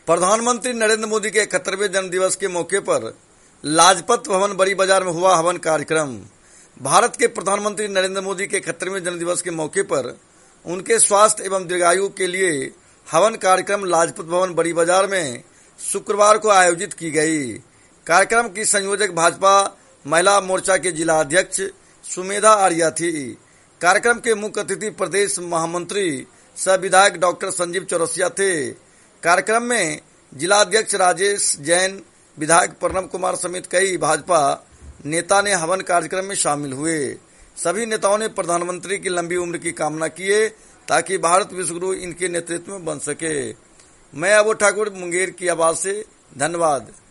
प्रधानमंत्री नरेंद्र मोदी के 71वें जन्मदिवस के मौके पर लाजपत भवन बड़ी बाजार में हुआ हवन कार्यक्रम। भारत के प्रधानमंत्री नरेंद्र मोदी के 71वें जन्मदिवस के मौके पर उनके स्वास्थ्य एवं दीर्घायु के लिए हवन कार्यक्रम लाजपत भवन बड़ी बाजार में शुक्रवार को आयोजित की गई। कार्यक्रम की संयोजक भाजपा महिला मोर्चा के जिला अध्यक्ष सुमेधा आर्या थी। कार्यक्रम के मुख्य अतिथि प्रदेश महामंत्री सह विधायक डॉक्टर संजीव चौरसिया थे। कार्यक्रम में जिला अध्यक्ष राजेश जैन, विधायक प्रणव कुमार समेत कई भाजपा नेता ने हवन कार्यक्रम में शामिल हुए। सभी नेताओं ने प्रधानमंत्री की लंबी उम्र की कामना किए ताकि भारत विश्वगुरु इनके नेतृत्व में बन सके। मैं अबू ठाकुर, मुंगेर की आवाज से, धन्यवाद।